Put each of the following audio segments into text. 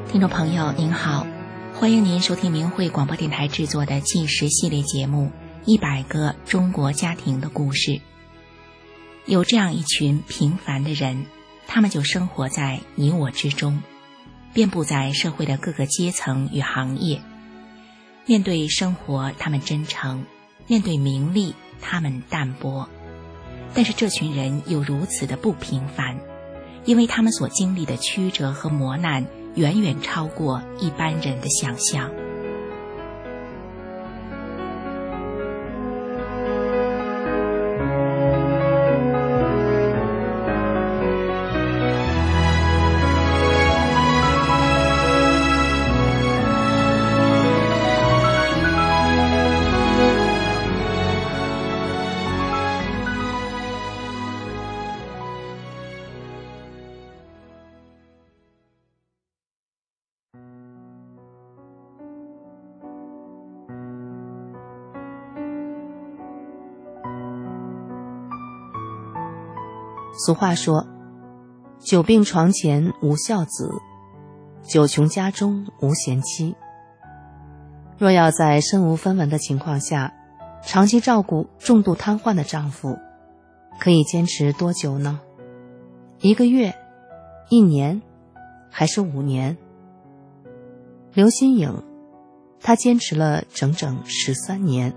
听众朋友您好，欢迎您收听明慧广播电台制作的纪实系列节目100个中国家庭的故事。有这样一群平凡的人，他们就生活在你我之中，遍布在社会的各个阶层与行业。面对生活他们真诚，面对名利他们淡泊，但是这群人又如此的不平凡，因为他们所经历的曲折和磨难远远超过一般人的想象。 俗话说，久病床前无孝子，久穷家中无贤妻。若要在身无分文的情况下长期照顾重度瘫痪的丈夫，可以坚持多久呢？1个月、1年，还是5年？刘新颖，她坚持了整整13年。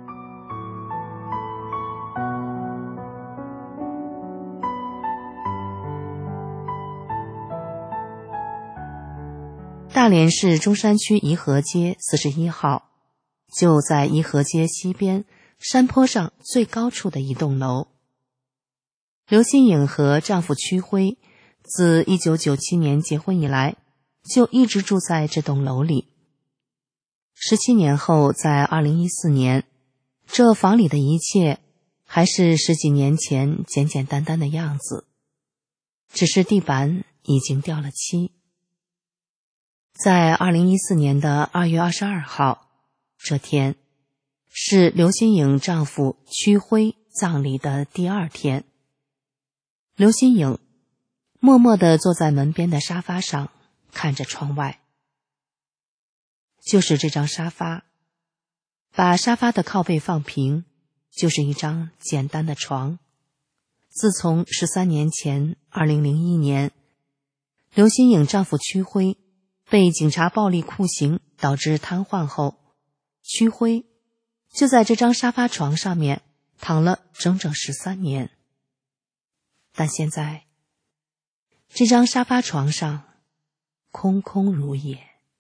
大连市中山区颐和街41号，就在颐和街西边山坡上最高处的一栋楼。刘新颖和丈夫屈辉自1997年结婚以来，就一直住在这栋楼里。17年后，在2014年，这房里的一切还是10几年前简简单单的样子，只是地板已经掉了漆。在2014年的2月22号，这天是刘新颖丈夫屈辉葬礼的第2天。刘新颖默默地坐在门边的沙发上，看着窗外。就是这张沙发，把沙发的靠背放平，就是一张简单的床。自从13年前2001年，刘新颖丈夫屈辉被警察暴力酷刑导致瘫痪后，屈辉就在这张沙发床上面躺了整整13年。但现在，这张沙发床上空空如也。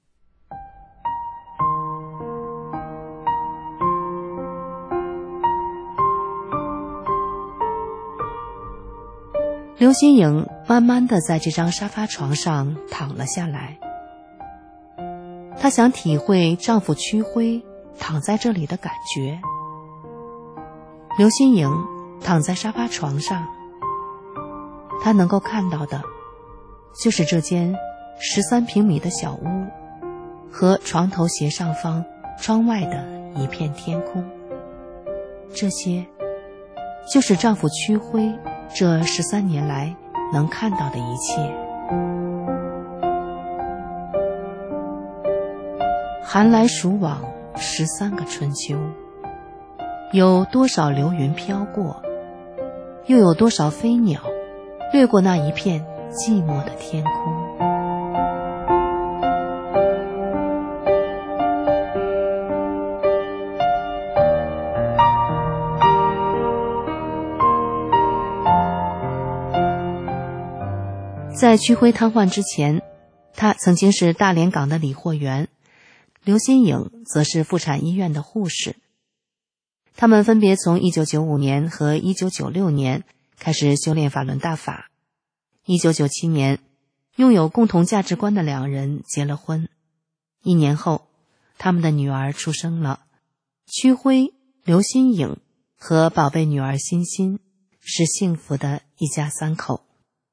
刘新颖慢慢地在这张沙发床上躺了下来。她想体会丈夫屈辉躺在这里的感觉。刘新颖躺在沙发床上，她能够看到的就是这间13平米的小屋和床头斜上方窗外的一片天空。这些就是丈夫屈辉这13年来能看到的一切。寒来暑往13个春秋，有多少流云飘过，又有多少飞鸟掠过那一片寂寞的天空。在屈辉瘫痪之前，他曾经是大连港的理货员，刘新颖则是妇产医院的护士。他们分别从1995年和1996年开始修炼法轮大法。1997年，拥有共同价值观的2人结了婚。1年后，他们的女儿出生了。屈辉、刘新颖和宝贝女儿欣欣是幸福的一家3口。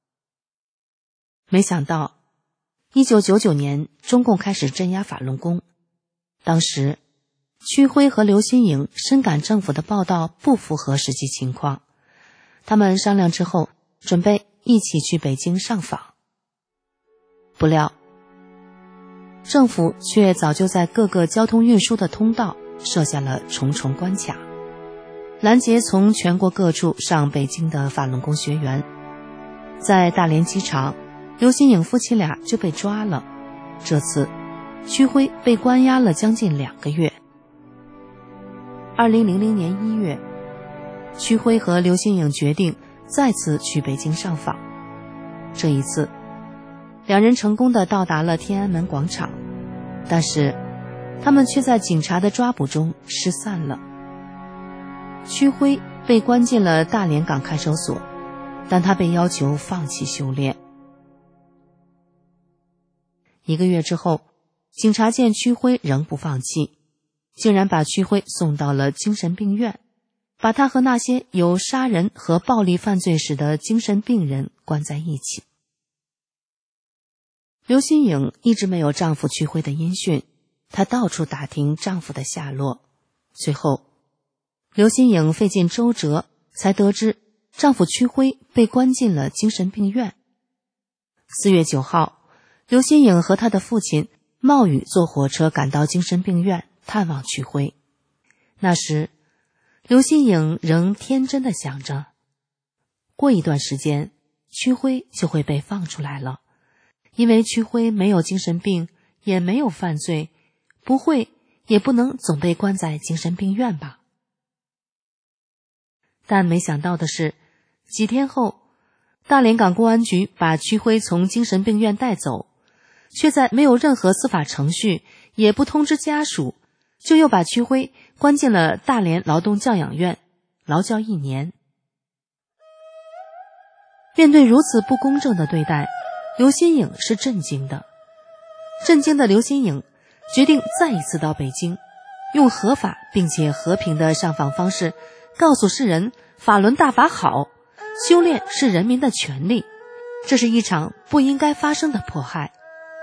没想到1999年中共开始镇压法轮功，当时屈辉和刘新颖深感政府的报道不符合实际情况，他们商量之后准备一起去北京上访。不料政府却早就在各个交通运输的通道设下了重重关卡，拦截从全国各处上北京的法轮功学员。在大连机场，刘新颖夫妻俩就被抓了，这次屈辉被关押了将近2个月。2000年1月，屈辉和刘新颖决定再次去北京上访。这一次，两人成功地到达了天安门广场，但是他们却在警察的抓捕中失散了。屈辉被关进了大连港看守所，但他被要求放弃修炼。1个月之后，警察见屈辉仍不放弃，竟然把屈辉送到了精神病院，把他和那些有杀人和暴力犯罪史的精神病人关在一起。刘新颖一直没有丈夫屈辉的音讯，她到处打听丈夫的下落。最后，刘新颖费尽周折才得知丈夫屈辉被关进了精神病院。4月9号，刘新颖和她的父亲冒雨坐火车赶到精神病院探望屈辉。那时，刘新颖仍天真地想着，过一段时间，屈辉就会被放出来了，因为屈辉没有精神病，也没有犯罪，不会也不能总被关在精神病院吧。但没想到的是，几天后，大连港公安局把屈辉从精神病院带走，却在没有任何司法程序，也不通知家属，就又把屈辉关进了大连劳动教养院，劳教1年。面对如此不公正的对待，刘新颖是震惊的。震惊的刘新颖决定再一次到北京，用合法并且和平的上访方式告诉世人，法轮大法好，修炼是人民的权利，这是一场不应该发生的迫害。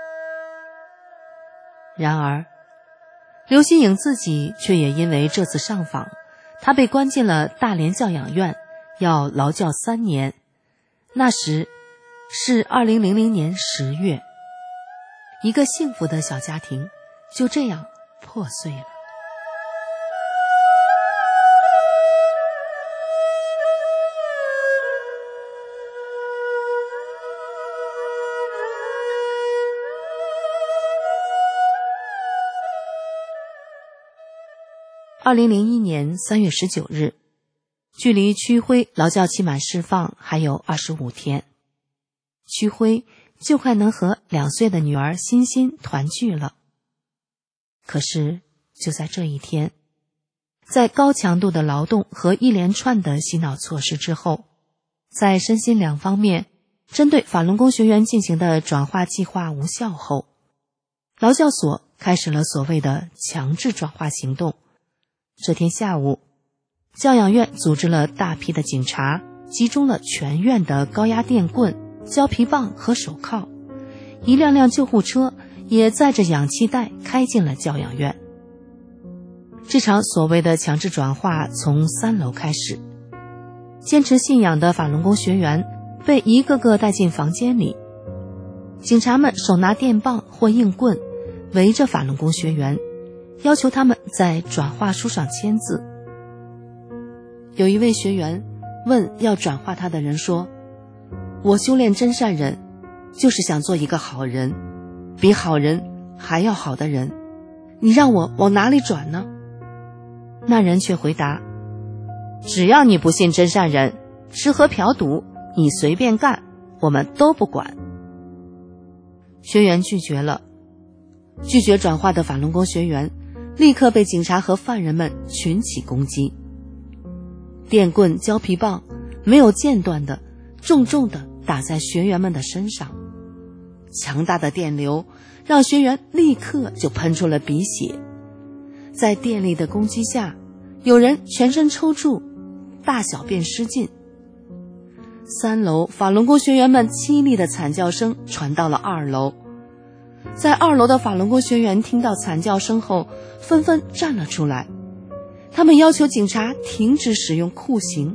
然而，刘新颖自己却也因为这次上访，她被关进了大连教养院，要劳教3年。那时是2000年10月，一个幸福的小家庭就这样破碎了。2001年3月19日，距离屈辉劳教期满释放还有25天，屈辉就快能和2岁的女儿欣欣团聚了。可是就在这一天，在高强度的劳动和一连串的洗脑措施之后，在身心2方面针对法轮功学员进行的转化计划无效后，劳教所开始了所谓的强制转化行动。这天下午，教养院组织了大批的警察，集中了全院的高压电棍、胶皮棒和手铐，一辆辆救护车也载着氧气袋开进了教养院。这场所谓的强制转化从3楼开始，坚持信仰的法轮功学员被一个个带进房间里，警察们手拿电棒或硬棍，围着法轮功学员，要求他们在转化书上签字。有一位学员问要转化他的人说，我修炼真善忍，就是想做一个好人，比好人还要好的人，你让我往哪里转呢？那人却回答，只要你不信真善忍，吃喝嫖赌你随便干，我们都不管。学员拒绝了，拒绝转化的法轮功学员立刻被警察和犯人们群起攻击，电棍、胶皮棒没有间断的重重地打在学员们的身上，强大的电流让学员立刻就喷出了鼻血。在电力的攻击下，有人全身抽搐，大小便失禁。3楼法轮功学员们凄厉的惨叫声传到了2楼，在2楼的法轮功学员听到惨叫声后，纷纷站了出来，他们要求警察停止使用酷刑。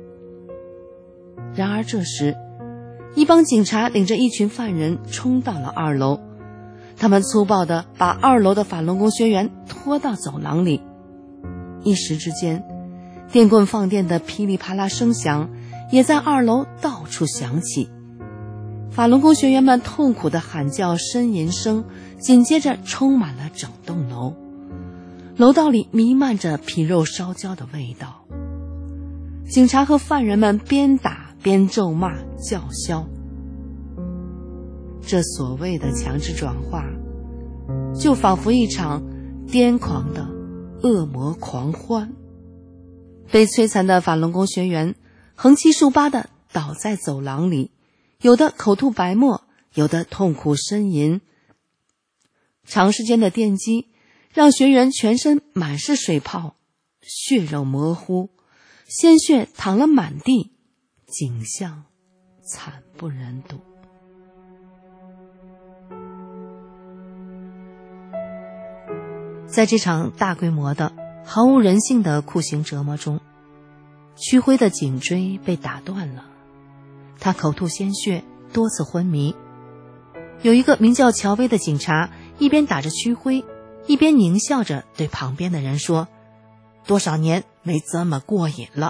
然而这时，一帮警察领着一群犯人冲到了2楼， 他们粗暴地把2楼的法轮功学员拖到走廊里。一时之间，电棍放电的噼里啪啦声响也在2楼到处响起。法轮功学员们痛苦的喊叫呻吟声紧接着充满了整栋楼，楼道里弥漫着皮肉烧焦的味道。警察和犯人们边打边咒骂叫嚣。这所谓的强制转化，就仿佛一场癫狂的恶魔狂欢。被摧残的法轮功学员横七竖八地倒在走廊里，有的口吐白沫，有的痛苦呻吟。长时间的电击让学员全身满是水泡，血肉模糊，鲜血淌了满地，景象惨不忍睹。在这场大规模的毫无人性的酷刑折磨中，屈辉的颈椎被打断了，他口吐鲜血，多次昏迷。有一个名叫乔威的警察一边打着屈辉，一边狞笑着对旁边的人说：多少年没这么过瘾了。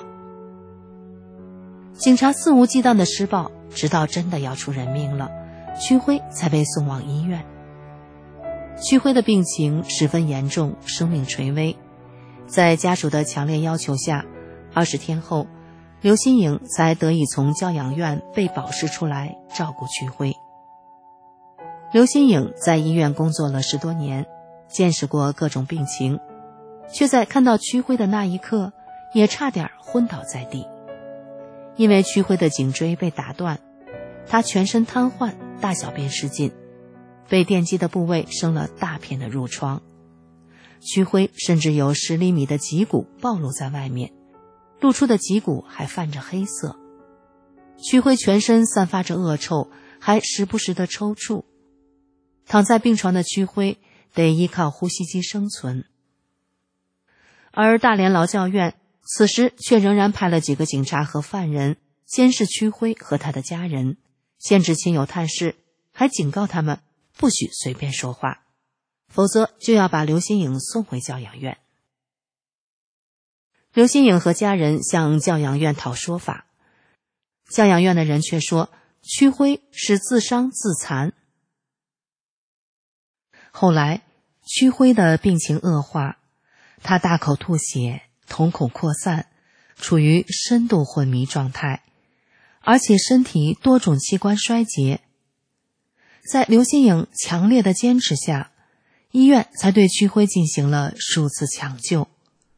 警察肆无忌惮地施暴，直到真的要出人命了，屈辉才被送往医院。屈辉的病情十分严重，生命垂危。在家属的强烈要求下，20天后，刘新颖才得以从教养院被保释出来照顾屈辉。刘新颖在医院工作了10多年，见识过各种病情，却在看到屈辉的那一刻也差点昏倒在地。因为屈辉的颈椎被打断，他全身瘫痪，大小便失禁，被电击的部位生了大片的褥疮。屈辉甚至有10厘米的脊骨暴露在外面，露出的脊骨还泛着黑色。屈辉全身散发着恶臭，还时不时的抽搐。躺在病床的屈辉得依靠呼吸机生存。而大连劳教院此时却仍然派了几个警察和犯人监视屈辉和他的家人，限制亲友探视，还警告他们不许随便说话，否则就要把刘新颖送回教养院。刘新颖和家人向教养院讨说法，教养院的人却说屈辉是自伤自残。后来屈辉的病情恶化，他大口吐血，瞳孔扩散，处于深度昏迷状态，而且身体多种器官衰竭。在刘新颖强烈的坚持下，医院才对屈辉进行了数次抢救。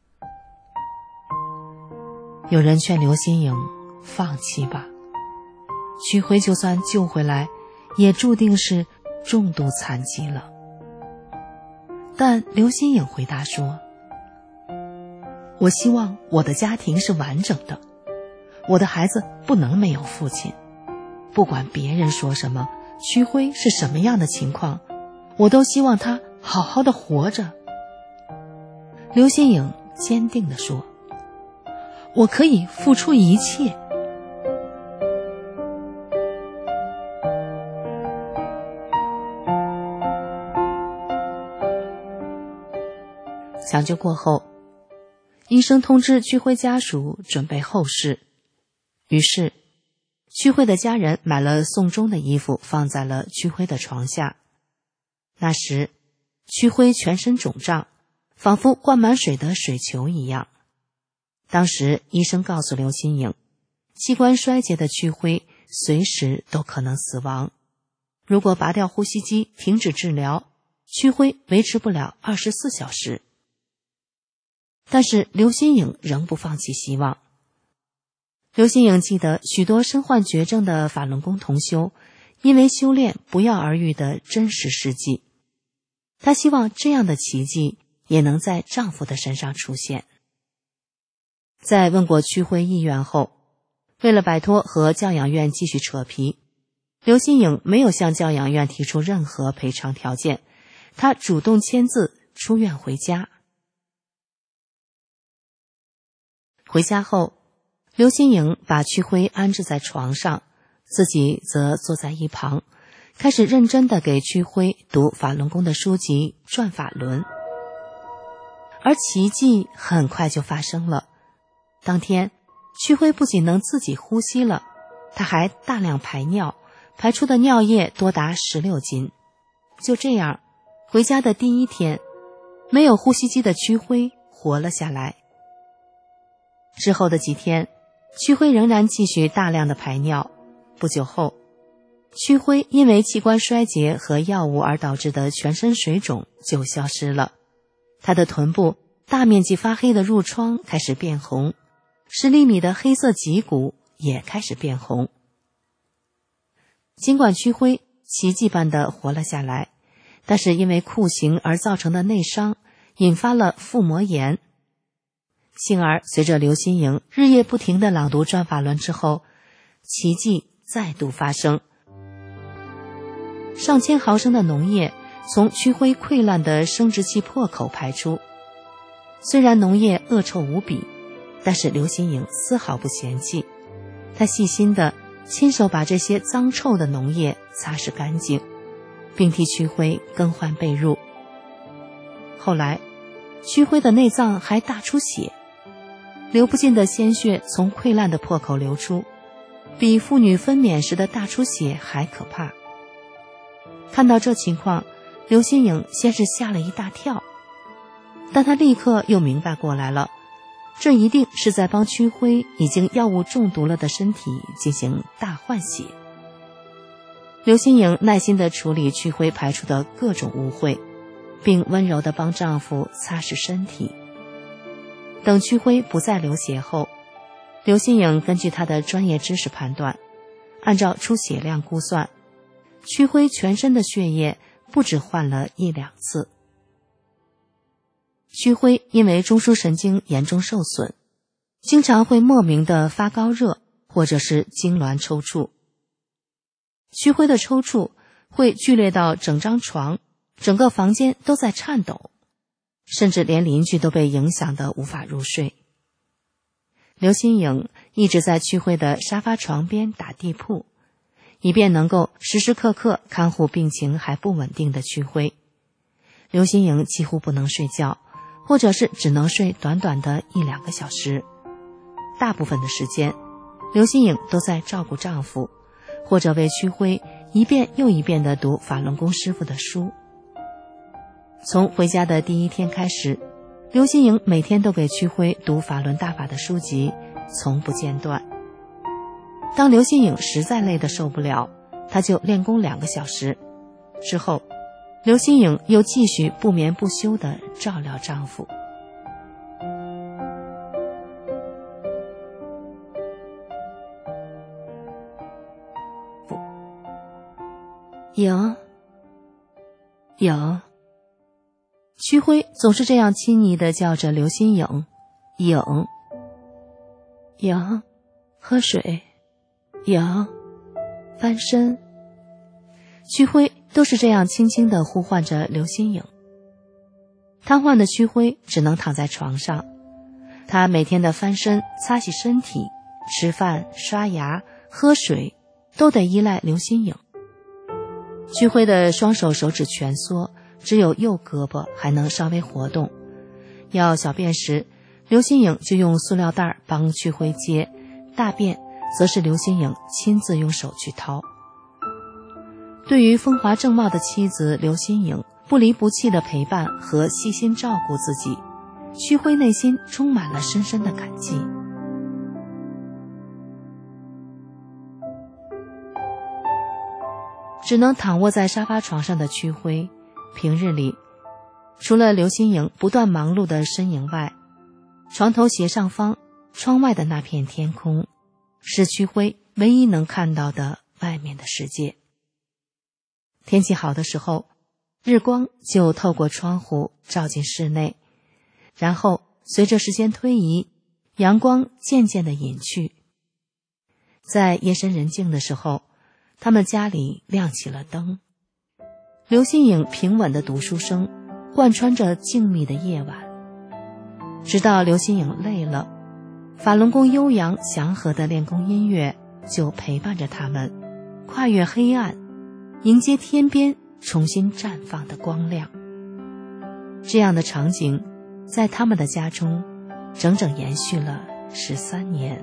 有人劝刘新颖放弃吧，屈辉就算救回来，也注定是重度残疾了。但刘新颖回答说：我希望我的家庭是完整的，我的孩子不能没有父亲。不管别人说什么，屈辉是什么样的情况，我都希望他好好的活着。刘新颖坚定地说：我可以付出一切。抢救过后，医生通知屈辉家属准备后事，于是屈辉的家人买了送终的衣服放在了屈辉的床下。那时屈辉全身肿胀，仿佛灌满水的水球一样。当时医生告诉刘新颖，器官衰竭的屈辉随时都可能死亡，如果拔掉呼吸机停止治疗，屈辉维持不了24小时。但是刘新颖仍不放弃希望。刘新颖记得许多身患绝症的法轮功同修因为修炼不药而愈的真实事迹，她希望这样的奇迹也能在丈夫的身上出现。在问过屈辉意愿后，为了摆脱和教养院继续扯皮，刘新颖没有向教养院提出任何赔偿条件，她主动签字出院回家。回家后，刘新颖把屈辉安置在床上，自己则坐在一旁， 开始认真地给屈辉读法轮功的书籍《转法轮》。而奇迹很快就发生了，当天屈辉不仅能自己呼吸了，他还大量排尿，排出的尿液多达16斤。就这样，回家的第一天，没有呼吸机的屈辉活了下来。之后的几天，屈辉仍然继续大量的排尿。不久后，屈辉因为器官衰竭和药物而导致的全身水肿就消失了，他的臀部大面积发黑的褥疮开始变红，10厘米的黑色脊骨也开始变红。尽管屈辉奇迹般的活了下来，但是因为酷刑而造成的内伤引发了腹膜炎。幸而随着刘心颖日夜不停地朗读转法轮之后，奇迹再度发生。上千毫升的脓液从屈辉溃烂的生殖器破口排出，虽然脓液恶臭无比，但是刘心颖丝毫不嫌弃，她细心地亲手把这些脏臭的脓液擦拭干净，并替屈辉更换被褥。后来屈辉的内脏还大出血，流不尽的鲜血从溃烂的破口流出，比妇女分娩时的大出血还可怕。看到这情况，刘心颖先是吓了一大跳，但她立刻又明白过来了，这一定是在帮屈辉已经药物中毒了的身体进行大换血。刘心颖耐心地处理屈辉排出的各种污秽，并温柔地帮丈夫擦拭身体。等屈辉不再流血后，刘心颖根据她的专业知识判断，按照出血量估算，屈辉全身的血液不止换了1-2次。屈辉因为中枢神经严重受损，经常会莫名的发高热或者是痉挛抽搐。屈辉的抽搐会剧烈到整张床、整个房间都在颤抖，甚至连邻居都被影响得无法入睡。刘心颖一直在屈辉的沙发床边打地铺，以便能够时时刻刻看护病情还不稳定的屈辉。刘心颖几乎不能睡觉，或者是只能睡短短的1-2个小时。大部分的时间，刘心颖都在照顾丈夫，或者为屈辉一遍又一遍地读法轮功师傅的书。从回家的第一天开始，刘心颖每天都给屈辉读法轮大法的书籍，从不间断。当刘心颖实在累得受不了，她就练功2个小时，之后刘心颖又继续不眠不休地照料丈夫。颖，颖，屈辉总是这样亲昵地叫着刘心颖，颖，颖，喝水，颖，翻身。屈辉都是这样轻轻地呼唤着刘心颖。瘫痪的屈辉只能躺在床上，他每天的翻身、擦洗身体、吃饭、刷牙、喝水都得依赖刘心颖。屈辉的双手手指蜷缩，只有右胳膊还能稍微活动。要小便时，刘心颖就用塑料袋帮屈辉接，大便则是刘心颖亲自用手去掏。对于风华正茂的妻子刘心颖不离不弃的陪伴和细心照顾自己，屈辉内心充满了深深的感激。只能躺卧在沙发床上的屈辉，平日里除了刘心颖不断忙碌的身影外，床头斜上方窗外的那片天空是屈辉唯一能看到的外面的世界。天气好的时候，日光就透过窗户照进室内，然后随着时间推移，阳光渐渐地隐去。在夜深人静的时候，他们家里亮起了灯，刘心颖平稳的读书声贯穿着静谧的夜晚。直到刘心颖累了，法轮功悠扬祥和的练功音乐就陪伴着他们，跨越黑暗， 迎接天边重新绽放的光亮。这样的场景在他们的家中整整延续了13年。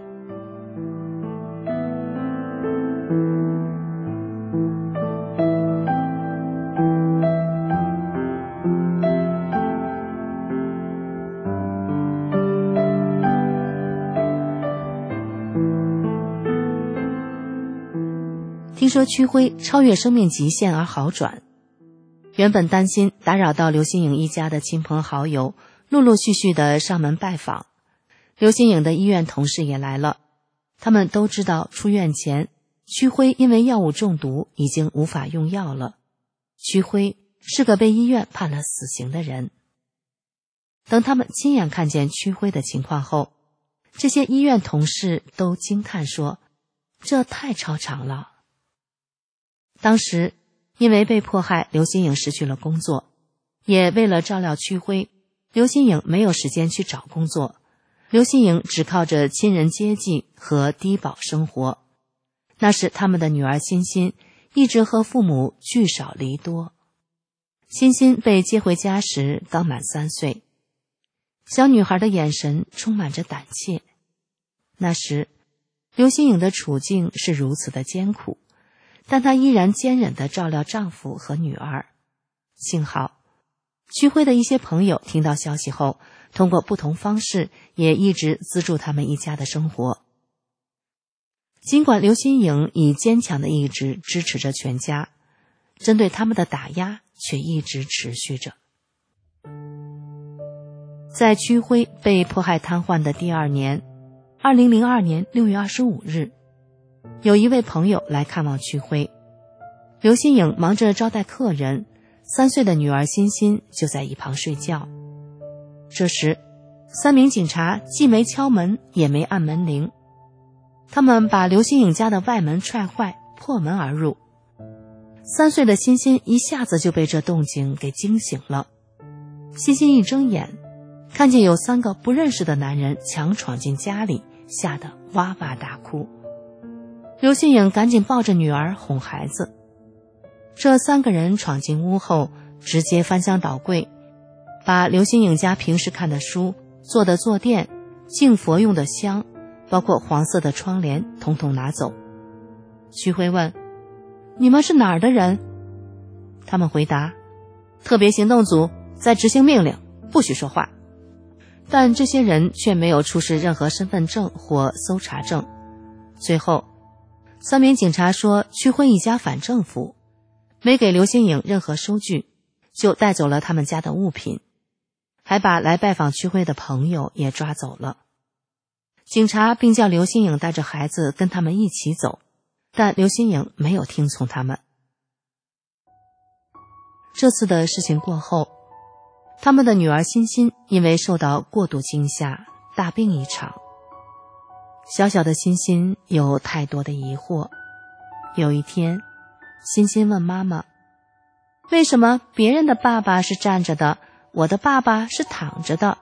听说屈辉超越生命极限而好转，原本担心打扰到刘新颖一家的亲朋好友陆陆续续的上门拜访，刘新颖的医院同事也来了。他们都知道出院前屈辉因为药物中毒已经无法用药了，屈辉是个被医院判了死刑的人。等他们亲眼看见屈辉的情况后，这些医院同事都惊叹说，这太超常了。当时因为被迫害，刘新颖失去了工作，也为了照料屈辉，刘新颖没有时间去找工作，刘新颖只靠着亲人接济和低保生活。那时他们的女儿欣欣一直和父母聚少离多。欣欣被接回家时刚满3岁，小女孩的眼神充满着胆怯。那时刘新颖的处境是如此的艰苦，但她依然坚忍地照料丈夫和女儿。幸好屈辉的一些朋友听到消息后，通过不同方式也一直资助他们一家的生活。尽管刘新颖以坚强的意志支持着全家，针对他们的打压却一直持续着。在屈辉被迫害瘫痪的第2年，2002年6月25日，有一位朋友来看望屈辉。刘新颖忙着招待客人，3岁的女儿欣欣就在一旁睡觉。这时3名警察既没敲门也没按门铃，他们把刘新颖家的外门踹坏，破门而入。3岁的欣欣一下子就被这动静给惊醒了。欣欣一睁眼，看见有3个不认识的男人强闯进家里，吓得哇哇大哭。刘新颖赶紧抱着女儿哄孩子。这3个人闯进屋后，直接翻箱倒柜，把刘新颖家平时看的书、做的坐垫、敬佛用的香，包括黄色的窗帘统统拿走。屈辉问，你们是哪儿的人？他们回答，特别行动组在执行命令，不许说话。但这些人却没有出示任何身份证或搜查证。最后3名警察说屈辉一家反政府，没给刘新颖任何收据，就带走了他们家的物品，还把来拜访屈辉的朋友也抓走了。警察并叫刘新颖带着孩子跟他们一起走，但刘新颖没有听从他们。这次的事情过后，他们的女儿欣欣因为受到过度惊吓，大病一场。小小的欣欣有太多的疑惑。有一天，欣欣问妈妈，为什么别人的爸爸是站着的，我的爸爸是躺着的？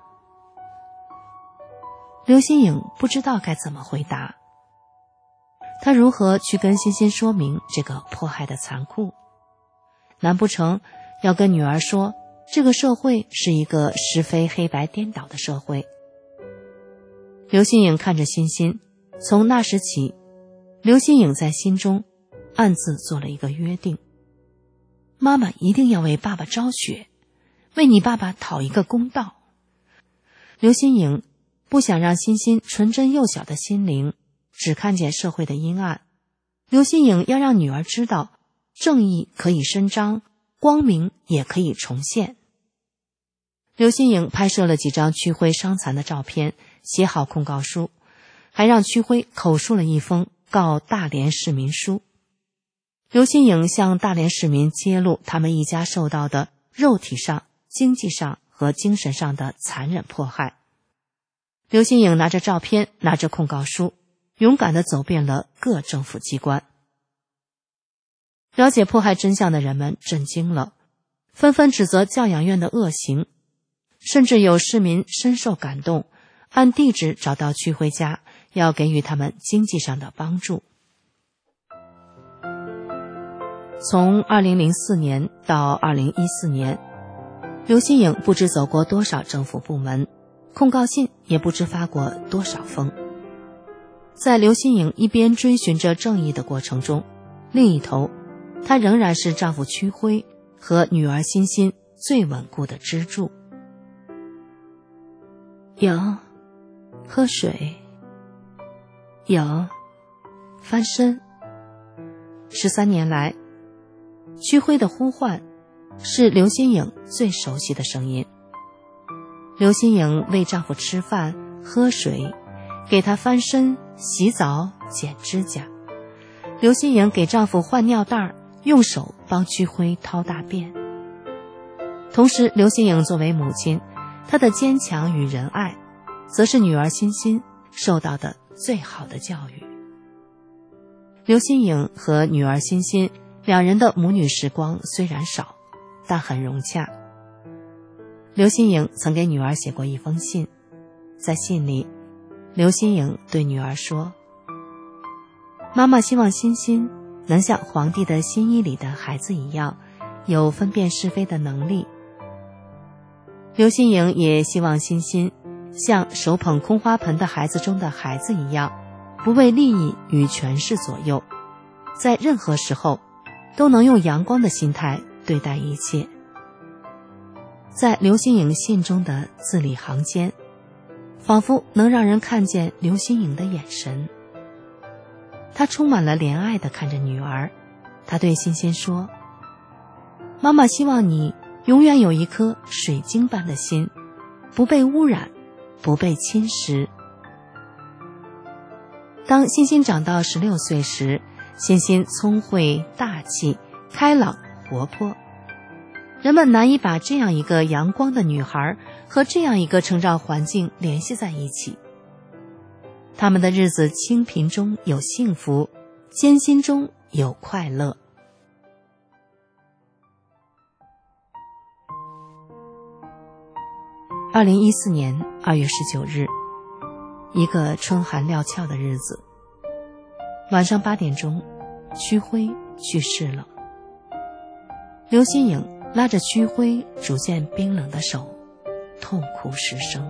刘新颖不知道该怎么回答。她如何去跟欣欣说明这个迫害的残酷？难不成要跟女儿说，这个社会是一个是非黑白颠倒的社会？刘新颖看着欣欣，从那时起，刘新颖在心中暗自做了一个约定，妈妈一定要为爸爸昭雪，为你爸爸讨一个公道。刘新颖不想让欣欣纯真幼小的心灵只看见社会的阴暗，刘新颖要让女儿知道，正义可以伸张，光明也可以重现。刘新颖拍摄了几张屈辉伤残的照片，写好控告书，还让屈辉口述了一封告大连市民书。刘新颖向大连市民揭露他们一家受到的肉体上、经济上和精神上的残忍迫害。刘新颖拿着照片，拿着控告书，勇敢地走遍了各政府机关。了解迫害真相的人们震惊了，纷纷指责教养院的恶行，甚至有市民深受感动，按地址找到屈辉家，要给予他们经济上的帮助。 从2004年到2014年，刘新颖不知走过多少政府部门，控告信也不知发过多少封。在刘新颖一边追寻着正义的过程中，另一头，她仍然是丈夫屈辉和女儿欣欣最稳固的支柱。有喝水，有翻身。13年来，屈辉的呼唤是刘新颖最熟悉的声音。刘新颖喂丈夫吃饭、喝水，给他翻身、洗澡、剪指甲。刘新颖给丈夫换尿袋，用手帮屈辉掏大便。同时，刘新颖作为母亲，她的坚强与仁爱，则是女儿欣欣受到的最好的教育。刘新颖和女儿欣欣两人的母女时光虽然少，但很融洽。刘新颖曾给女儿写过一封信，在信里，刘新颖对女儿说：妈妈希望欣欣能像皇帝的新衣里的孩子一样，有分辨是非的能力。刘新颖也希望欣欣像手捧空花盆的孩子中的孩子一样，不为利益与权势左右，在任何时候都能用阳光的心态对待一切。在刘新颖信中的字里行间，仿佛能让人看见刘新颖的眼神。她充满了怜爱地看着女儿，她对欣欣说：妈妈希望你永远有一颗水晶般的心，不被污染，不被侵蚀。当欣欣长到16岁时，欣欣聪慧、大气、开朗、活泼。人们难以把这样一个阳光的女孩和这样一个成长环境联系在一起。他们的日子清贫中有幸福，艰辛中有快乐。2014年2月19日，一个春寒料峭的日子，晚上8点钟，屈辉去世了。刘新颖拉着屈辉逐渐冰冷的手，痛哭失声。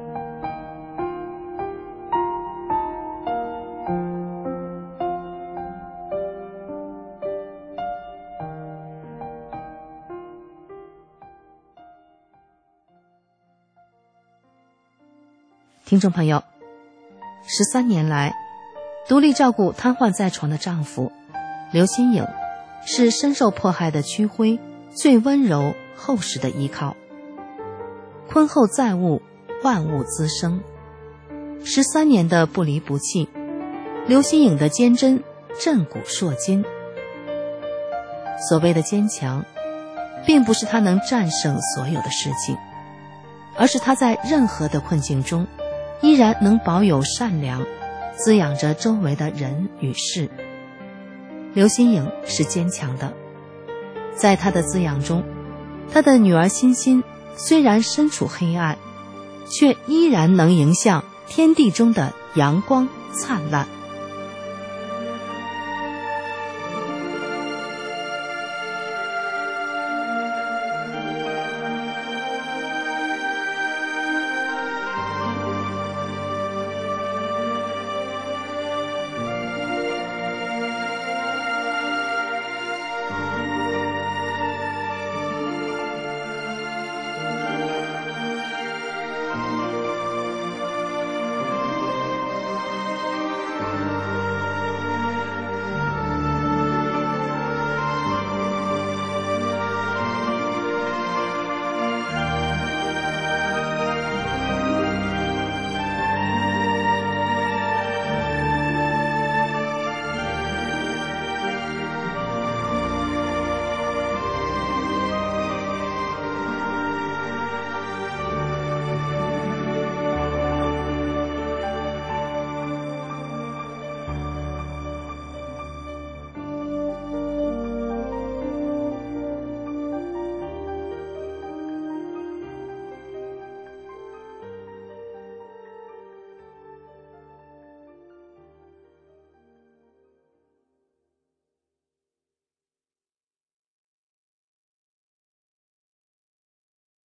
听众朋友，13年来，独立照顾瘫痪在床的丈夫刘新颖，是深受迫害的屈辉最温柔厚实的依靠。坤厚载物，万物滋生。13年的不离不弃，刘新颖的坚贞震古烁今。所谓的坚强，并不是她能战胜所有的事情，而是她在任何的困境中依然能保有善良，滋养着周围的人与事。刘新颖是坚强的，在她的滋养中，她的女儿欣欣虽然身处黑暗，却依然能迎向天地中的阳光灿烂。